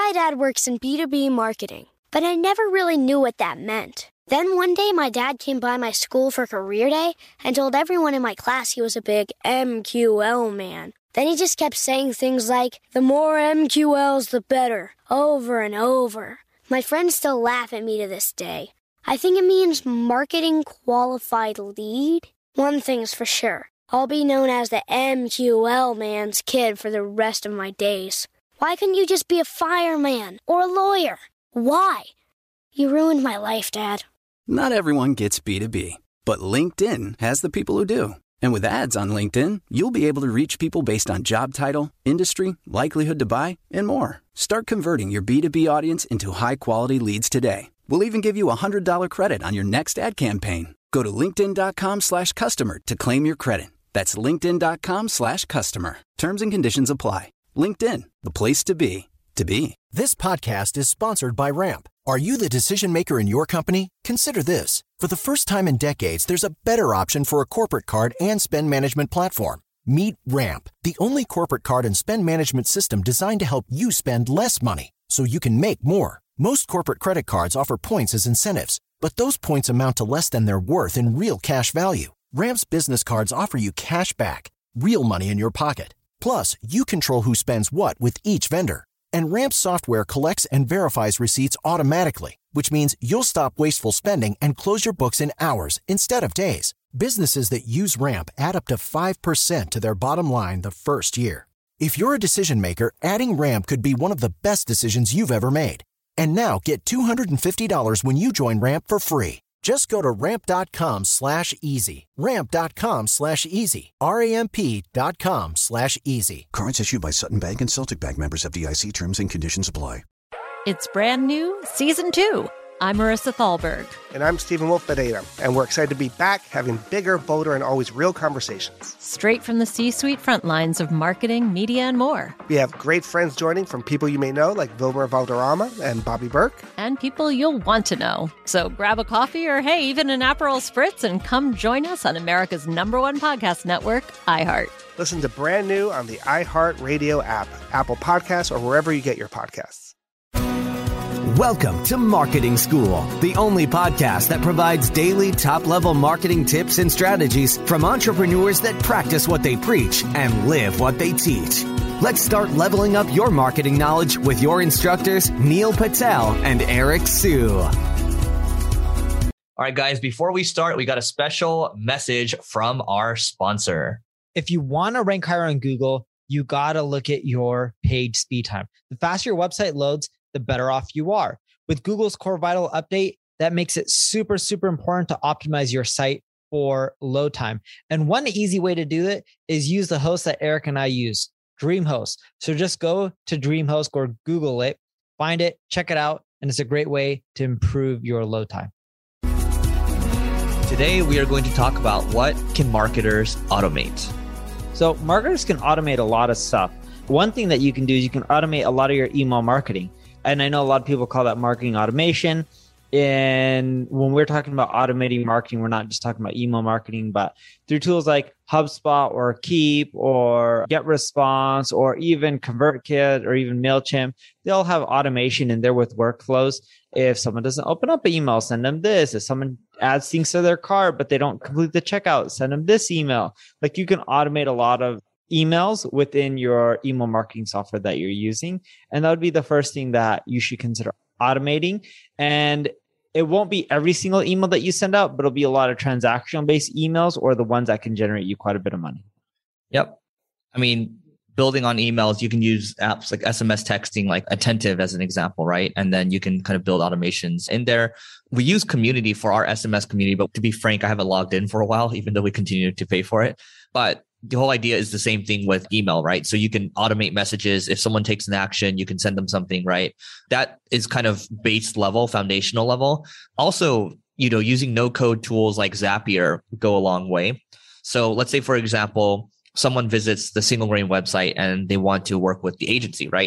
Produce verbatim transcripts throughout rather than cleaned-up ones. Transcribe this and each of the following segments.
My dad works in B two B marketing, but I never really knew what that meant. Then one day, my dad came by my school for career day and told everyone in my class he was a big M Q L man. Then he just kept saying things like, the more M Q Ls, the better, over and over. My friends still laugh at me to this day. I think it means marketing qualified lead. One thing's for sure. I'll be known as the M Q L man's kid for the rest of my days. Why couldn't you just be a fireman or a lawyer? Why? You ruined my life, Dad. Not everyone gets B two B, but LinkedIn has the people who do. And with ads on LinkedIn, you'll be able to reach people based on job title, industry, likelihood to buy, and more. Start converting your B two B audience into high-quality leads today. We'll even give you a one hundred dollars credit on your next ad campaign. Go to linkedin.com slash customer to claim your credit. That's linkedin.com slash customer. Terms and conditions apply. LinkedIn, the place to be, to be. This podcast is sponsored by Ramp. Are you the decision maker in your company? Consider this. For the first time in decades, there's a better option for a corporate card and spend management platform. Meet Ramp, the only corporate card and spend management system designed to help you spend less money so you can make more. Most corporate credit cards offer points as incentives, but those points amount to less than their worth in real cash value. Ramp's business cards offer you cash back, real money in your pocket. Plus, you control who spends what with each vendor. And Ramp's software collects and verifies receipts automatically, which means you'll stop wasteful spending and close your books in hours instead of days. Businesses that use Ramp add up to five percent to their bottom line the first year. If you're a decision maker, adding Ramp could be one of the best decisions you've ever made. And now get two hundred fifty dollars when you join Ramp for free. Just go to ramp.com slash easy. Ramp.com slash easy. R-A-M-P dot com slash easy. Cards issued by Sutton Bank and Celtic Bank, members of F D I C. Terms and conditions apply. It's brand new, season two. I'm Marissa Thalberg. And I'm Stephen Wolf Bedeta. And we're excited to be back having bigger, bolder, and always real conversations. Straight from the C-suite front lines of marketing, media, and more. We have great friends joining from people you may know, like Wilmer Valderrama and Bobby Burke. And people you'll want to know. So grab a coffee or, hey, even an Aperol Spritz and come join us on America's number one podcast network, iHeart. Listen to Brand New on the iHeart Radio app, Apple Podcasts, or wherever you get your podcasts. Welcome to Marketing School, the only podcast that provides daily top-level marketing tips and strategies from entrepreneurs that practice what they preach and live what they teach. Let's start leveling up your marketing knowledge with your instructors, Neil Patel and Eric Sue. All right, guys, before we start, we got a special message from our sponsor. If you want to rank higher on Google, you got to look at your page speed time. The faster your website loads, the better off you are. With Google's Core Vital update, that makes it super, super important to optimize your site for load time. And one easy way to do it is use the host that Eric and I use, DreamHost. So just go to DreamHost or Google it, find it, check it out, and it's a great way to improve your load time. Today, we are going to talk about what can marketers automate. So marketers can automate a lot of stuff. One thing that you can do is you can automate a lot of your email marketing. And I know a lot of people call that marketing automation. And when we're talking about automating marketing, we're not just talking about email marketing, but through tools like HubSpot or Keep or GetResponse or even ConvertKit or even MailChimp, they'll have automation in there with workflows. If someone doesn't open up an email, send them this. If someone adds things to their cart, but they don't complete the checkout, send them this email. Like you can automate a lot of emails within your email marketing software that you're using. And that would be the first thing that you should consider automating. And it won't be every single email that you send out, but it'll be a lot of transactional based emails or the ones that can generate you quite a bit of money. Yep. I mean, building on emails, you can use apps like S M S texting, like Attentive as an example, right? And then you can kind of build automations in there. We use Community for our S M S community, but to be frank, I haven't logged in for a while, even though we continue to pay for it. But the whole idea is the same thing with email, right? So you can automate messages. If someone takes an action, you can send them something, right? That is kind of base level, foundational level. Also, you know, using no code tools like Zapier go a long way. So let's say, for example, someone visits the Single Grain website and they want to work with the agency, right?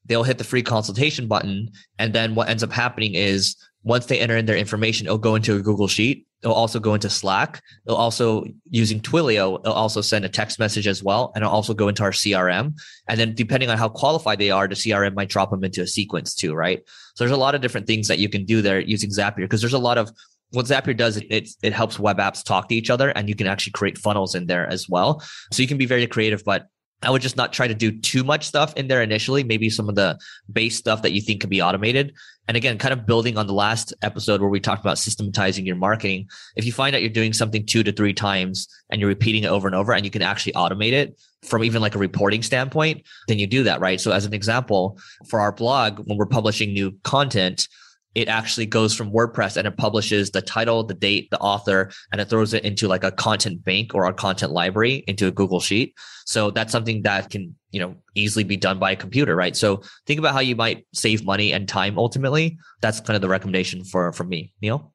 they'll hit the free consultation button. And then what ends up happening is once they enter in their information, it'll go into a Google Sheet. It'll also go into Slack. It'll also, using Twilio, it'll also send a text message as well. And it'll also go into our C R M. And then depending on how qualified they are, the C R M might drop them into a sequence too, right? So there's a lot of different things that you can do there using Zapier, because there's a lot of, what Zapier does, it, it, it helps web apps talk to each other, and you can actually create funnels in there as well. So you can be very creative, but I would just not try to do too much stuff in there initially. Maybe some of the base stuff that you think can be automated. And again, kind of building on the last episode where we talked about systematizing your marketing. If you find that you're doing something two to three times and you're repeating it over and over, and you can actually automate it from even like a reporting standpoint, then you do that, right? So as an example, for our blog, when we're publishing new content, it actually goes from WordPress and it publishes the title, the date, the author, and it throws it into like a content bank or a content library into a Google Sheet. So that's something that can, you know, easily be done by a computer, right? So think about how you might save money and time ultimately. That's kind of the recommendation for, for me. Neil?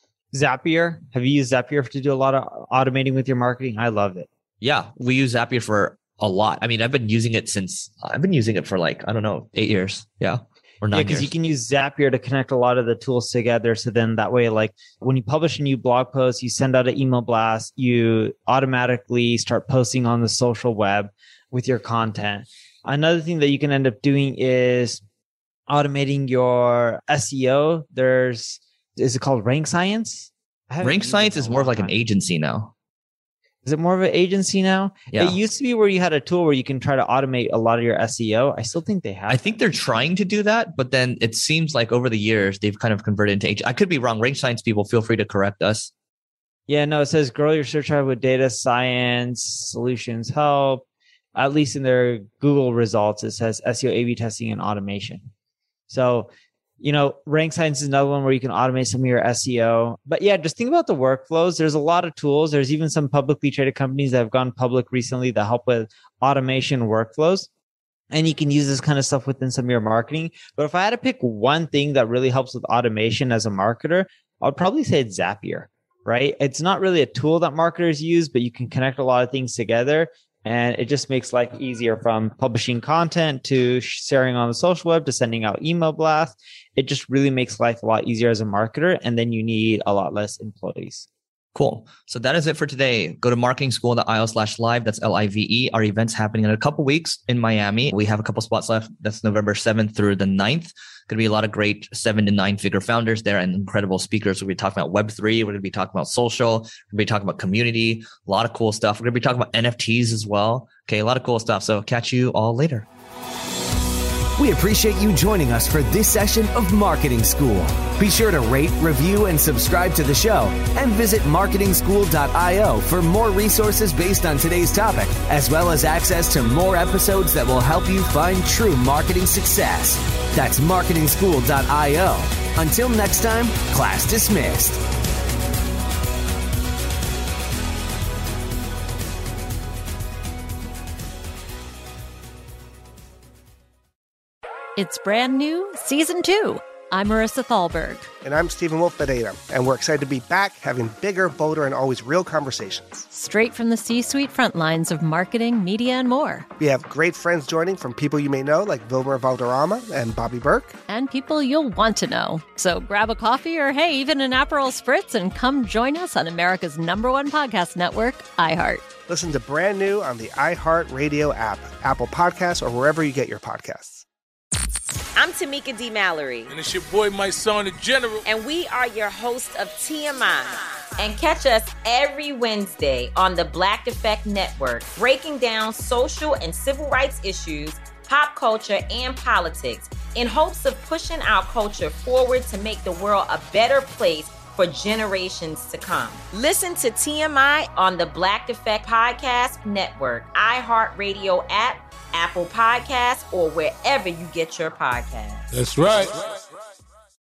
Zapier. Have you used Zapier to do a lot of automating with your marketing? I love it. Yeah, we use Zapier for a lot. I mean, I've been using it since, I've been using it for like, I don't know, eight years. Yeah. Or nine yeah, because you can use Zapier to connect a lot of the tools together. So then that way, like when you publish a new blog post, you send out an email blast, you automatically start posting on the social web with your content. Another thing that you can end up doing is automating your S E O. There's, is it called Rank Science? Rank Science is more of like an agency now. Is it more of an agency now? Yeah. It used to be where you had a tool where you can try to automate a lot of your S E O. I still think they have. I think they're trying to do that, but then it seems like over the years, they've kind of converted into agency. I could be wrong. Rank Science people, feel free to correct us. Yeah, no, it says grow your search traffic with data science solutions help. At least in their Google results, it says S E O A B testing and automation. So, you know, Rank Science is another one where you can automate some of your S E O. But yeah, just think about the workflows. There's a lot of tools. There's even some publicly traded companies that have gone public recently that help with automation workflows. And you can use this kind of stuff within some of your marketing. But if I had to pick one thing that really helps with automation as a marketer, I would probably say it's Zapier, right? It's not really a tool that marketers use, but you can connect a lot of things together. And it just makes life easier, from publishing content to sharing on the social web to sending out email blasts. It just really makes life a lot easier as a marketer. And then you need a lot less employees. Cool. So that is it for today. Go to marketing school dot io slash live. That's L I V E. Our event's happening in a couple weeks in Miami. We have a couple spots left. That's November seventh through the ninth. Going to be a lot of great seven to nine figure founders there and incredible speakers. We'll be talking about Web three. We're going to be talking about social. We're going to be talking about community, a lot of cool stuff. We're going to be talking about N F Ts as well. Okay. A lot of cool stuff. So catch you all later. We appreciate you joining us for this session of Marketing School. Be sure to rate, review, and subscribe to the show, and visit marketing school dot io for more resources based on today's topic, as well as access to more episodes that will help you find true marketing success. That's marketing school dot io. Until next time, class dismissed. It's brand new, season two. I'm Marissa Thalberg. And I'm Stephen Wolf Bedeta, and we're excited to be back having bigger, bolder, and always real conversations. Straight from the C-suite front lines of marketing, media, and more. We have great friends joining, from people you may know, like Wilmer Valderrama and Bobby Burke. And people you'll want to know. So grab a coffee or, hey, even an Aperol Spritz and come join us on America's number one podcast network, iHeart. Listen to Brand New on the iHeart Radio app, Apple Podcasts, or wherever you get your podcasts. I'm Tamika D. Mallory. And it's your boy, my son, the General. And we are your hosts of T M I. And catch us every Wednesday on the Black Effect Network, breaking down social and civil rights issues, pop culture, and politics, in hopes of pushing our culture forward to make the world a better place for generations to come. Listen to T M I on the Black Effect Podcast Network, iHeartRadio app, Apple Podcasts, or wherever you get your podcasts. That's right.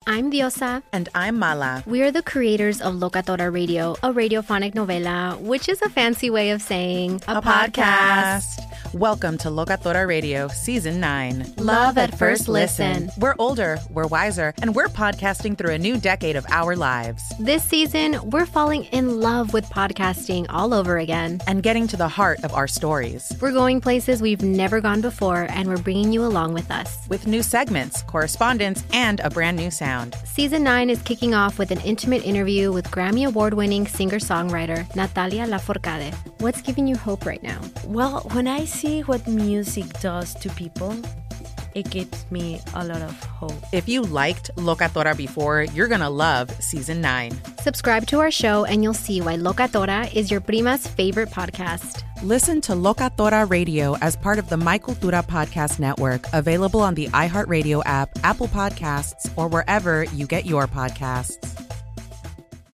I'm Diosa. And I'm Mala. We are the creators of Locatora Radio, a radiophonic novela, which is a fancy way of saying a, a podcast. podcast. Welcome to Locatora Radio, Season nine. Love at first listen. We're older, we're wiser, and we're podcasting through a new decade of our lives. This season, we're falling in love with podcasting all over again. And getting to the heart of our stories. We're going places we've never gone before, and we're bringing you along with us. With new segments, correspondence, and a brand new sound. Season nine is kicking off with an intimate interview with Grammy Award-winning singer-songwriter Natalia Lafourcade. What's giving you hope right now? Well, when I see what music does to people, it gives me a lot of hope. If you liked Locatora before, you're going to love Season nine. Subscribe to our show and you'll see why Locatora is your prima's favorite podcast. Listen to Locatora Radio as part of the My Cultura Podcast Network, available on the iHeartRadio app, Apple Podcasts, or wherever you get your podcasts.